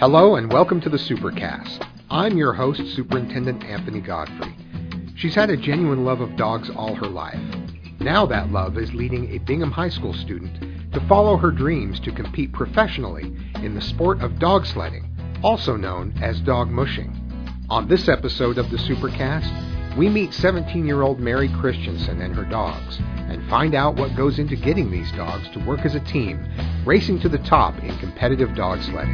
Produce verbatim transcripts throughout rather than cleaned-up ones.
Hello and welcome to the Supercast. I'm your host, Superintendent Anthony Godfrey. She's had a genuine love of dogs all her life. Now that love is leading a Bingham High School student to follow her dreams to compete professionally in the sport of dog sledding, also known as dog mushing. On this episode of the Supercast, we meet seventeen-year-old Mary Christensen and her dogs and find out what goes into getting these dogs to work as a team, racing to the top in competitive dog sledding.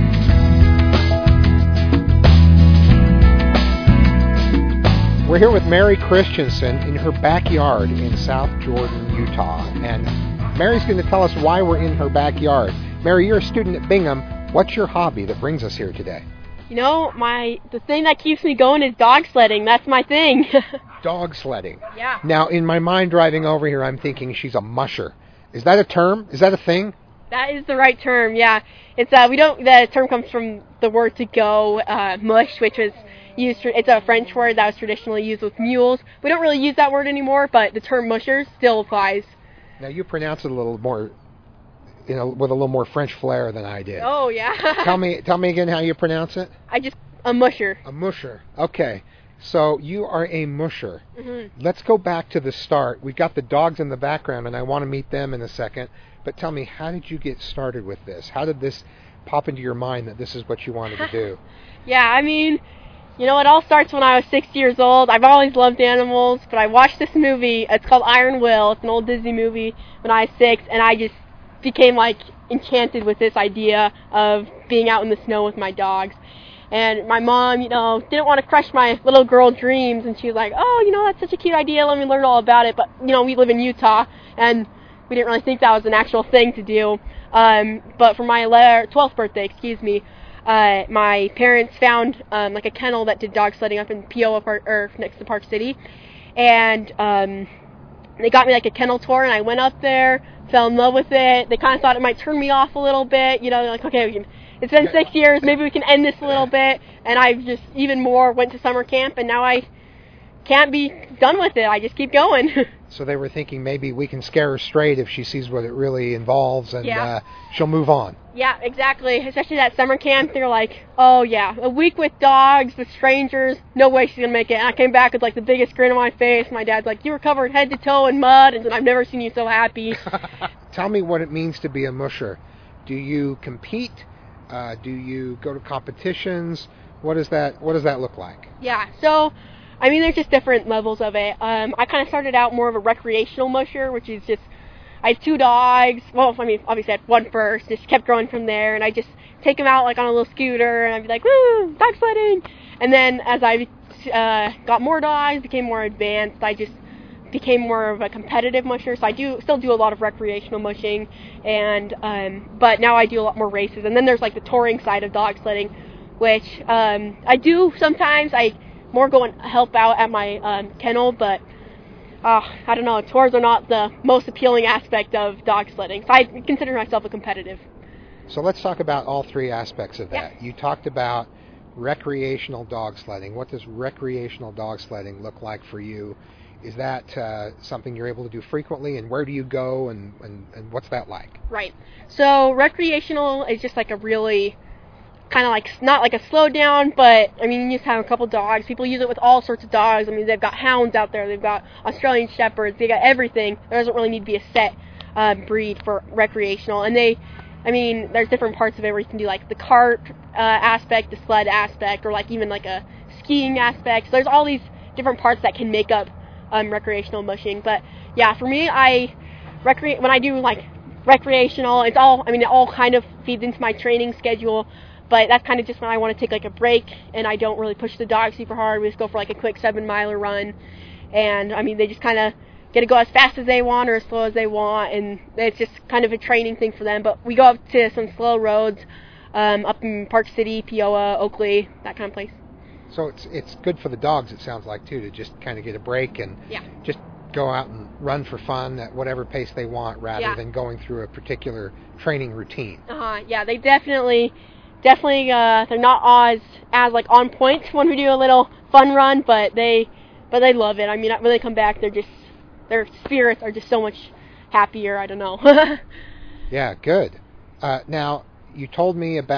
We're here with Mary Christensen in her backyard in South Jordan, Utah. And Mary's going to tell us why we're in her backyard. Mary, you're a student at Bingham. What's your hobby that brings us here today? You know, my the thing that keeps me going is dog sledding. That's my thing. Dog sledding. Yeah. Now, in my mind driving over here, I'm thinking she's a musher. Is that a term? Is that a thing? That is the right term, yeah. It's uh, we don't. The term comes from the word to go, uh, mush, which was used. For, it's a French word that was traditionally used with mules. We don't really use that word anymore, but the term mushers still applies. Now, you pronounce it a little more, you know, with a little more French flair than I did. Oh, yeah. tell me, tell me again how you pronounce it. I just a musher. A musher. Okay. So you are a musher. Mm-hmm. Let's go back to the start. We've got the dogs in the background, and I want to meet them in a second. But tell me, how did you get started with this? How did this pop into your mind that this is what you wanted to do? Yeah, I mean, you know, it all starts when I was six years old. I've always loved animals, but I watched this movie. It's called Iron Will. It's an old Disney movie when I was six, and I just became, like, enchanted with this idea of being out in the snow with my dogs. And my mom, you know, didn't want to crush my little girl dreams, and she was like, oh, you know, that's such a cute idea, let me learn all about it. But, you know, we live in Utah, and we didn't really think that was an actual thing to do. Um, but for my twelfth birthday, excuse me, uh, my parents found, um, like, a kennel that did dog sledding up in Peoa, Park, or next to Park City. And um, they got me, like, a kennel tour, and I went up there, fell in love with it. They kind of thought it might turn me off a little bit, you know, like, okay, we can... It's been six years, maybe we can end this a little bit, and I've just even more went to summer camp, and now I can't be done with it. I just keep going. So they were thinking maybe we can scare her straight if she sees what it really involves, and yeah. uh, she'll move on. Yeah, exactly. Especially that summer camp, they're like, oh yeah, a week with dogs, with strangers, no way she's going to make it. And I came back with like the biggest grin on my face. My dad's like, you were covered head to toe in mud, and I've never seen you so happy. Tell me what it means to be a musher. Do you compete? Uh, do you go to competitions? What does that What does that look like? Yeah, so, I mean, there's just different levels of it. Um, I kind of started out more of a recreational musher, which is just, I had two dogs. Well, I mean, obviously I had one first. Just kept growing from there, and I just take them out like on a little scooter, and I'd be like, woo, dog sledding. And then as I uh, got more dogs, became more advanced, I just became more of a competitive musher. So I do still do a lot of recreational mushing, and um, but now I do a lot more races. And then there's like the touring side of dog sledding, which um, I do sometimes. I more go and help out at my um, kennel, but uh, I don't know. Tours are not the most appealing aspect of dog sledding, so I consider myself a competitive. So let's talk about all three aspects of that. Yeah. You talked about recreational dog sledding. What does recreational dog sledding look like for you? Is that uh, something you're able to do frequently, and where do you go, and, and, and what's that like? Right. So recreational is just like a really kind of like, not like a slow down, but I mean, you just have a couple dogs. People use it with all sorts of dogs. I mean, they've got hounds out there. They've got Australian Shepherds. They got everything. There doesn't really need to be a set uh, breed for recreational. And they, I mean, there's different parts of it where you can do like the cart uh, aspect, the sled aspect, or like even like a skiing aspect. So there's all these different parts that can make up Um, recreational mushing. But yeah, for me, I recre- when I do like recreational, it's all, I mean, it all kind of feeds into my training schedule, but that's kind of just when I want to take like a break and I don't really push the dog super hard. We just go for like a quick seven miler run, and I mean, they just kind of get to go as fast as they want or as slow as they want, and it's just kind of a training thing for them. But we go up to some slow roads um, up in Park City, Peoa, Oakley, that kind of place. So it's it's good for the dogs, it sounds like, too, to just kind of get a break and yeah. just go out and run for fun at whatever pace they want, rather yeah. than going through a particular training routine. Uh-huh, yeah, they definitely, definitely, uh, they're not as, as, like, on point when we do a little fun run, but they, but they love it. I mean, when they come back, they're just, their spirits are just so much happier, I don't know. Yeah, good. Uh, now, you told me about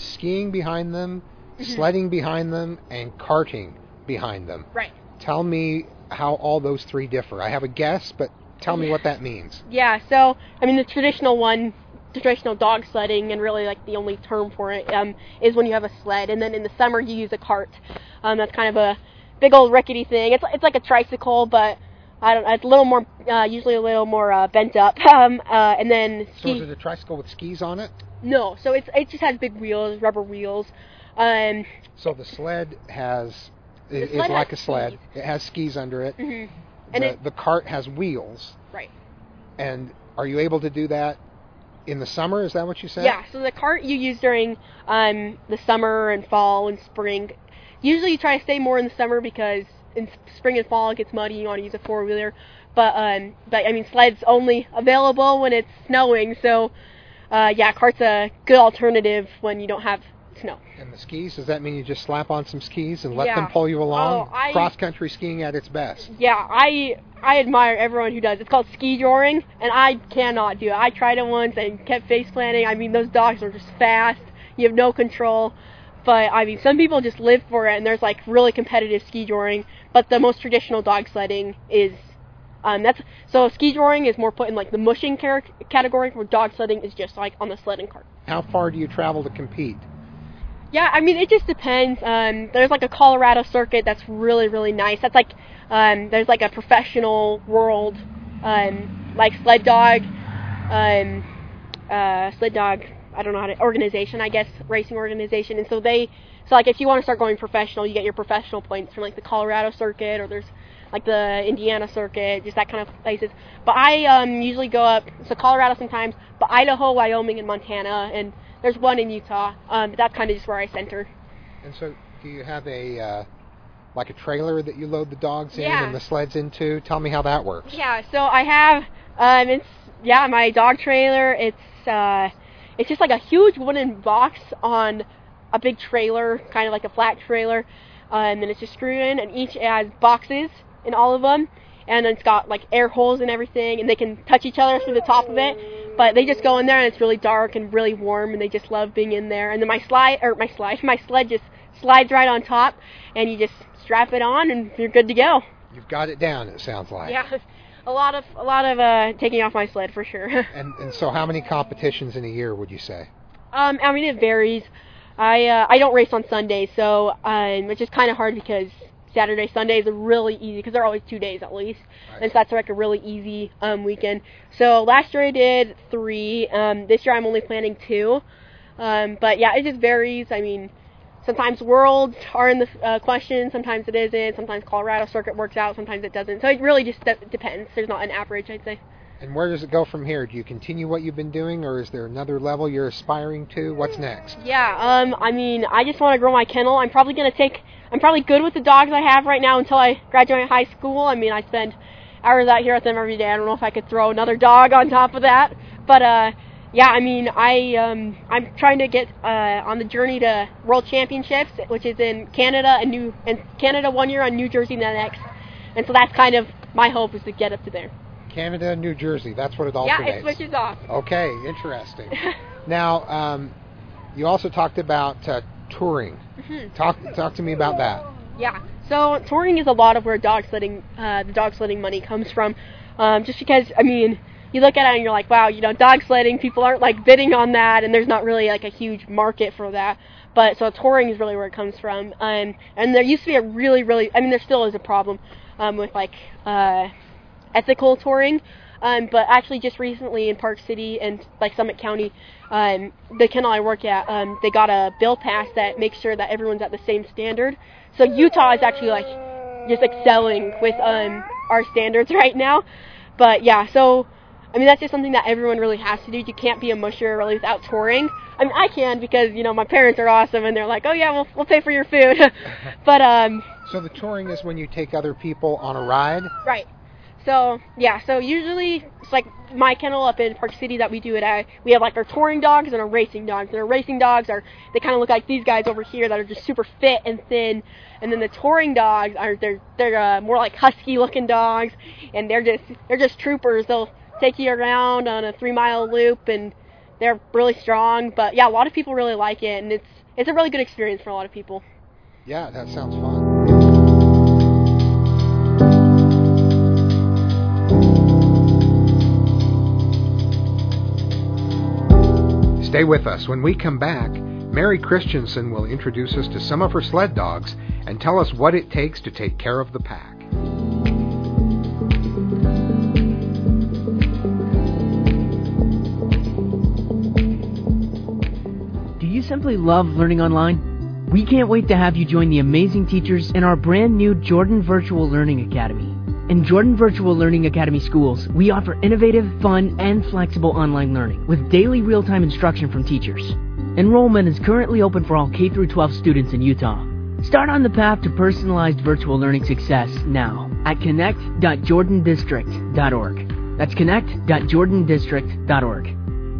skiing behind them, Mhm. sledding behind them, and karting behind them. Right. Tell me how all those three differ. I have a guess, but tell me what that means. Yeah, so, I mean, the traditional one, traditional dog sledding, and really, like, the only term for it, um, is when you have a sled, and then in the summer you use a cart. Um, that's kind of a big old rickety thing. It's it's like a tricycle, but I don't. It's a little more, uh, usually a little more uh, bent up. Um, uh, and then So ski. is it a tricycle with skis on it? No, so it's it just has big wheels, rubber wheels. Um, So the sled has The is sled like has a sled. skis. It has skis under it. mhm. And the, it, the cart has wheels. right. And are you able to do that in the summer? Is that what you said? Yeah, so the cart you use during um, the summer and fall and spring. Usually you try to stay more in the summer because in spring and fall it gets muddy. You want to use a four-wheeler. But, um, but I mean, sleds only available when it's snowing. So, uh, yeah, cart's a good alternative when you don't have snow. And the skis, does that mean you just slap on some skis and let Yeah. them pull you along? Oh, I- Cross-country skiing at its best. Yeah, I I admire everyone who does. It's called ski joring, and I cannot do it. I tried it once and kept face planting. I mean, those dogs are just fast. You have no control. But, I mean, some people just live for it, and there's, like, really competitive ski joring. But the most traditional dog sledding is, um, that's, so ski joring is more put in, like, the mushing car- category, where dog sledding is just, like, on the sledding cart. How far do you travel to compete? Yeah, I mean, it just depends. Um, there's, like, a Colorado circuit that's really, really nice. That's, like, um, there's, like, a professional world, um, like, sled dog, um, uh, sled dog, I don't know how to, organization, I guess, racing organization. And so they, so, like, if you want to start going professional, you get your professional points from, like, the Colorado circuit, or there's, like, the Indiana circuit, just that kind of places. But I um, usually go up, so Colorado sometimes, but Idaho, Wyoming, and Montana, and there's one in Utah. Um, but that's kind of just where I center. And so do you have a, uh, like a trailer that you load the dogs in Yeah. and the sleds into? Tell me how that works. Yeah, so I have, um, it's, yeah, my dog trailer, it's, uh, it's just like a huge wooden box on a big trailer, kind of like a flat trailer, um, and it's just screwed in, and each has boxes in all of them, and it's got like air holes and everything, and they can touch each other through the top of it, but they just go in there, and it's really dark and really warm, and they just love being in there. And then my slide, or my slide, my sled just slides right on top, and you just strap it on, and you're good to go. You've got it down, it sounds like. Yeah, a lot of a lot of uh, taking off my sled for sure. And and so how many competitions in a year would you say? um, I mean, it varies. I uh, I don't race on Sundays, so um, which is kind of hard because Saturday, Sundays are really easy because they're always two days at least, Right. and so that's like a really easy um, weekend. So last year I did three. Um, this year I'm only planning two. Um, but yeah, it just varies. I mean, sometimes worlds are in the uh, question, sometimes it isn't. Sometimes Colorado circuit works out, sometimes it doesn't. So it really just de- depends. There's not an average, I'd say. And where does it go from here? Do you continue what you've been doing, or is there another level you're aspiring to? What's next? Yeah, um, I mean, I just want to grow my kennel. I'm probably going to take, I'm probably good with the dogs I have right now until I graduate high school. I mean, I spend hours out here with them every day. I don't know if I could throw another dog on top of that. But, uh, yeah, I mean, I, um, I'm trying to get, uh, on the journey to World Championships, which is in Canada and New, and Canada one year and New Jersey the next. And so that's kind of my hope, is to get up to there. Canada, New Jersey, that's what it Yeah, alternates. it switches off. Okay, interesting. Now, um, you also talked about uh, touring. Mhm. Talk talk to me about that. Yeah. So touring is a lot of where dog sledding, uh, the dog sledding money comes from. Um, just because, I mean, you look at it and you're like, wow, you know, dog sledding, people aren't like bidding on that, and there's not really like a huge market for that. But so touring is really where it comes from. Um, and there used to be a really, really, I mean, there still is a problem um, with like uh, ethical touring. Um, but actually, just recently in Park City and like Summit County, um, the kennel I work at, um, they got a bill passed that makes sure that everyone's at the same standard. So Utah is actually like just excelling with um, our standards right now. But yeah, so I mean that's just something that everyone really has to do. You can't be a musher really without touring. I mean I can because you know my parents are awesome and they're like, oh yeah, we'll we'll pay for your food. But um, So the touring is when you take other people on a ride? right. So, yeah, so usually, it's like my kennel up in Park City that we do it at, we have like our touring dogs and our racing dogs. And our racing dogs are, they kind of look like these guys over here that are just super fit and thin. And then the touring dogs are, they're, they're uh, more like husky looking dogs. And they're just, they're just troopers. They'll take you around on a three mile loop and they're really strong. But yeah, a lot of people really like it, and it's it's a really good experience for a lot of people. Yeah, that sounds fun. Stay with us. When we come back, Mary Christensen will introduce us to some of her sled dogs and tell us what it takes to take care of the pack. Do you simply love learning online? We can't wait to have you join the amazing teachers in our brand new Jordan Virtual Learning Academy. In Jordan Virtual Learning Academy schools, we offer innovative, fun, and flexible online learning with daily real-time instruction from teachers. Enrollment is currently open for all K through twelve students in Utah. Start on the path to personalized virtual learning success now at connect dot jordan district dot org. That's connect dot jordan district dot org.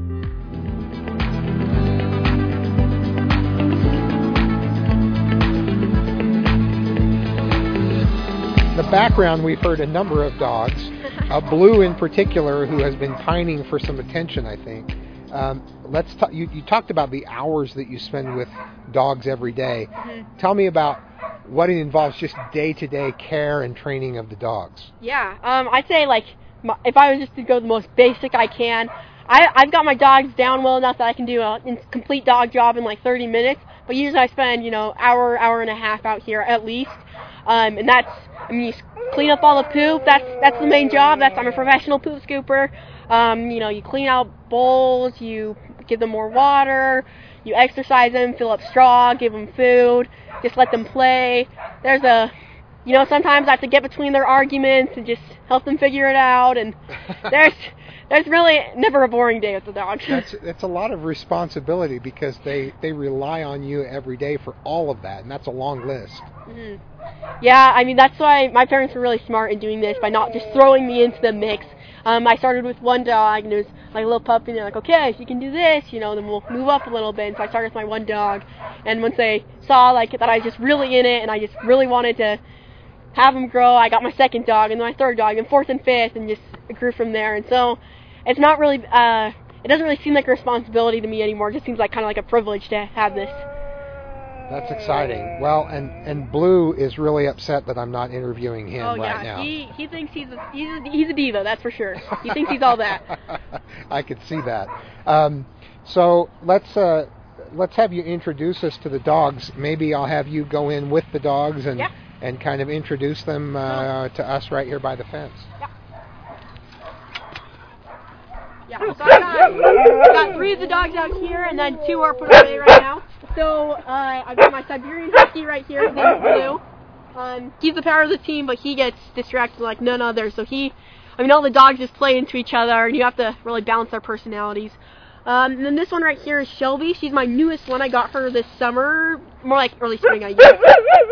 The background, we've heard a number of dogs, uh, Blue in particular, who has been pining for some attention, I think. Um, let's talk. You, you talked about the hours that you spend with dogs every day. Mm-hmm. Tell me about what it involves, just day-to-day care and training of the dogs. Yeah, um, I'd say, like, my, if I was just to go the most basic I can, I, I've got my dogs down well enough that I can do a complete dog job in like thirty minutes, but usually I spend, you know, hour, hour and a half out here at least, um, and that's, I mean, you clean up all the poop, that's that's the main job. That's I'm a professional poop scooper. Um, you know, you clean out bowls, you give them more water, you exercise them, fill up straw, give them food, just let them play. There's a, you know, sometimes I have to get between their arguments and just help them figure it out, and there's there's really never a boring day with the dogs. That's, that's a lot of responsibility because they, they rely on you every day for all of that, and that's a long list. Mm-hmm. Yeah, I mean, that's why my parents were really smart in doing this by not just throwing me into the mix. Um, I started with one dog, and it was like a little puppy, and they're like, okay, if you can do this, you know, then we'll move up a little bit. And so I started with my one dog, and once they saw like that I was just really in it, and I just really wanted to have him grow, I got my second dog, and then my third dog, and fourth and fifth, and just it grew from there. And so it's not really, uh, it doesn't really seem like a responsibility to me anymore. It just seems like kind of like a privilege to have this. That's exciting. Well, and, and Blue is really upset that I'm not interviewing him oh, right yeah. now. He he thinks he's a, he's a, he's a diva, that's for sure. He thinks he's all that. I could see that. Um, so let's uh, let's have you introduce us to the dogs. Maybe I'll have you go in with the dogs and yeah. and kind of introduce them uh, to us right here by the fence. Yeah. Yeah. So I got, I got three of the dogs out here, and then two are put away right now. So, uh, I've got my Siberian Husky right here, his name's Blue. Um, he's the power of the team, but he gets distracted like none other. So he, I mean, all the dogs just play into each other, and you have to really balance their personalities. Um, and then this one right here is Shelby. She's my newest one. I got her this summer, more like early spring, I guess.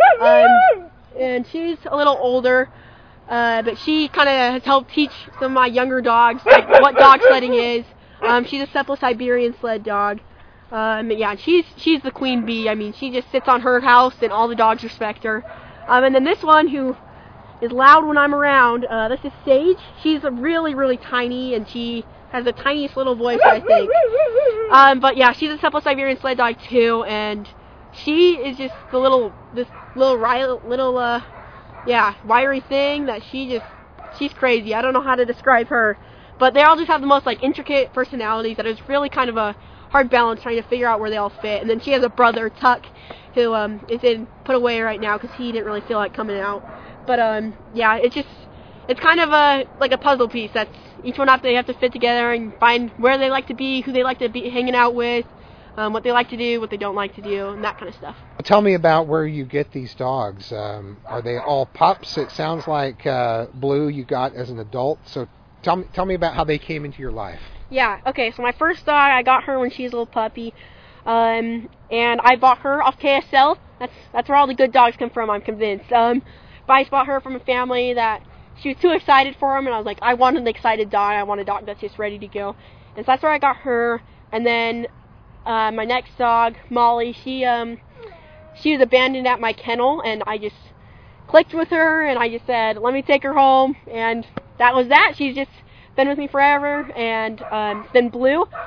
Um, and she's a little older, uh, but she kind of has helped teach some of my younger dogs, like, what dog sledding is. Um, she's a Seppo Siberian sled dog. Um, yeah, she's she's the queen bee. I mean, she just sits on her house, and all the dogs respect her. Um, and then this one, who is loud when I'm around, uh, this is Sage. She's a really, really tiny, and she has the tiniest little voice, I think. Um, but yeah, she's a Seppo Siberian sled dog too, and she is just the little, this little, little, uh, yeah, wiry thing that she just, she's crazy. I don't know how to describe her, but they all just have the most like intricate personalities that is really kind of a hard balance trying to figure out where they all fit. And then she has a brother, Tuck, who um, is in put away right now because he didn't really feel like coming out. But um, yeah, it's just it's kind of a like a puzzle piece. That's each one have to they have to fit together and find where they like to be, who they like to be hanging out with, um, what they like to do, what they don't like to do, and that kind of stuff. Tell me about where you get these dogs. Um, are they all pups? It sounds like uh, Blue you got as an adult. So tell me tell me about how they came into your life. Yeah, okay, so my first dog, I got her when she was a little puppy, um, and I bought her off K S L. That's that's where all the good dogs come from, I'm convinced. Um, but I bought her from a family that she was too excited for him, and I was like, I want an excited dog. I want a dog that's just ready to go. And so that's where I got her. And then uh, my next dog, Molly, she um, she was abandoned at my kennel, and I just clicked with her, and I just said, let me take her home, and that was that. She's just been with me forever. And um, then Blue,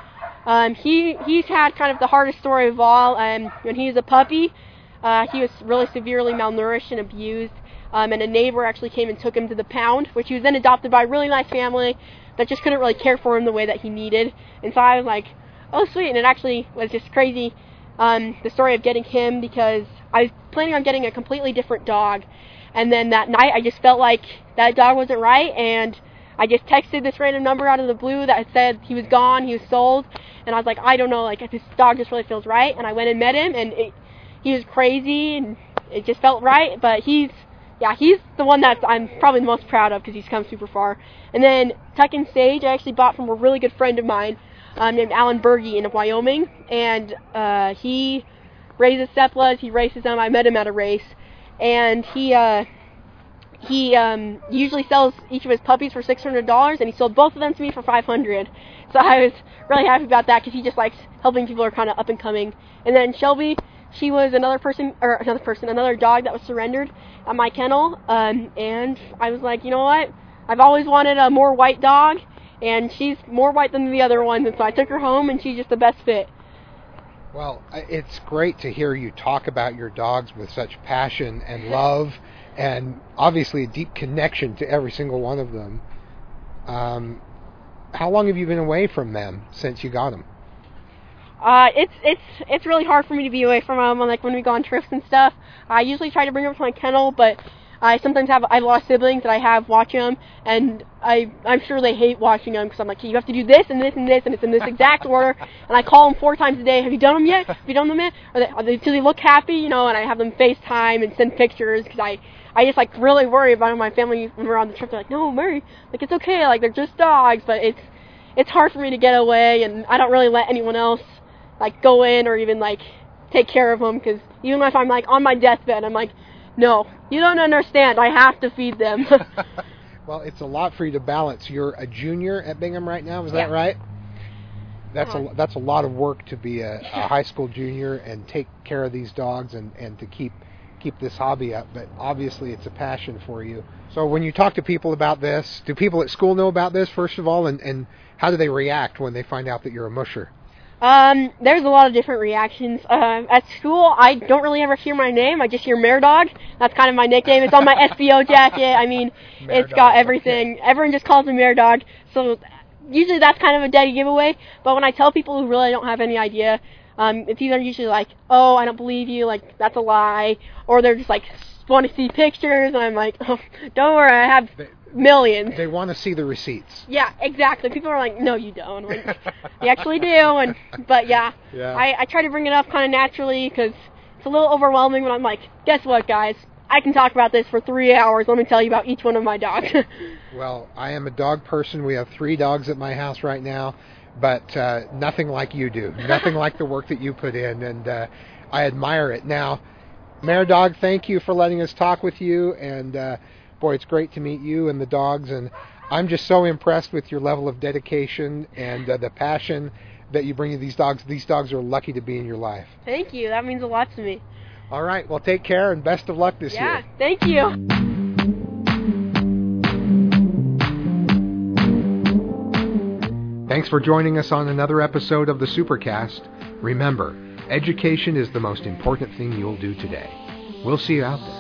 Um, he he's had kind of the hardest story of all. Um, when he was a puppy, uh, he was really severely malnourished and abused. Um, and a neighbor actually came and took him to the pound, which he was then adopted by a really nice family that just couldn't really care for him the way that he needed. And so I was like, oh, sweet. And it actually was just crazy, um, the story of getting him, because I was planning on getting a completely different dog. And then that night I just felt like that dog wasn't right, and I just texted this random number out of the blue that said he was gone, he was sold. And I was like, I don't know, like, this dog just really feels right. And I went and met him, and it, he was crazy, and it just felt right. But he's, yeah, he's the one that I'm probably the most proud of because he's come super far. And then Tuck and Sage I actually bought from a really good friend of mine um, named Alan Berge in Wyoming. And uh, he raises Seplas, he races them. I met him at a race. And he uh, he um, usually sells each of his puppies for six hundred dollars, and he sold both of them to me for five hundred dollars. So I was really happy about that because he just likes helping people who are kind of up and coming. And then Shelby, she was another person, or another person, another dog that was surrendered at my kennel. Um, and I was like, you know what? I've always wanted a more white dog, and she's more white than the other ones. And so I took her home, and she's just the best fit. Well, it's great to hear you talk about your dogs with such passion and love, and obviously a deep connection to every single one of them. Um, how long have you been away from them since you got them? Uh, it's it's it's really hard for me to be away from them. Like when we go on trips and stuff, I usually try to bring them to my kennel, but I sometimes have I have a lot of siblings that I have watching them, and I I'm sure they hate watching them because I'm like, hey, you have to do this and this and this, and it's in this exact order. And I call them four times a day. Have you done them yet? Have you done them yet? Or they, are they, do they look happy? You know? And I have them FaceTime and send pictures because I I just like really worry about my family when we're on the trip. They're like, no, Mary, like it's okay, like they're just dogs, but it's it's hard for me to get away, and I don't really let anyone else like go in or even like take care of them, because even if I'm like on my deathbed, I'm like, no, you don't understand. I have to feed them. Well, it's a lot for you to balance. You're a junior at Bingham right now, is yeah. that right? That's uh-huh. a that's a lot of work to be a, a high school junior and take care of these dogs and, and to keep keep this hobby up. But obviously, it's a passion for you. So when you talk to people about this, do people at school know about this first of all, and, and how do they react when they find out that you're a musher? Um, there's a lot of different reactions. Uh, at school, I don't really ever hear my name. I just hear Mare Dog. That's kind of my nickname. It's on my S B O jacket. I mean, Mare it's Dog, got everything. Okay. Everyone just calls me Mare Dog. So usually that's kind of a dead giveaway. But when I tell people who really don't have any idea, um, it's either usually like, oh, I don't believe you, like, that's a lie. Or they're just like, want to see pictures. And I'm like, oh, don't worry, I have millions. They want to see the receipts. Yeah, exactly. People are like, no, you don't. Like, you actually do. And but yeah, yeah. I, I try to bring it up kind of naturally because it's a little overwhelming when I'm like, guess what, guys? I can talk about this for three hours. Let me tell you about each one of my dogs. Well, I am a dog person. We have three dogs at my house right now, but uh, nothing like you do. Nothing like the work that you put in, and uh, I admire it. Now, Mare Dog, thank you for letting us talk with you, and uh, boy, it's great to meet you and the dogs, and I'm just so impressed with your level of dedication and uh, the passion that you bring to these dogs. These dogs are lucky to be in your life. Thank you. That means a lot to me. All right. Well, take care and best of luck this yeah, year. Yeah, thank you. Thanks for joining us on another episode of the Supercast. Remember, education is the most important thing you'll do today. We'll see you out there.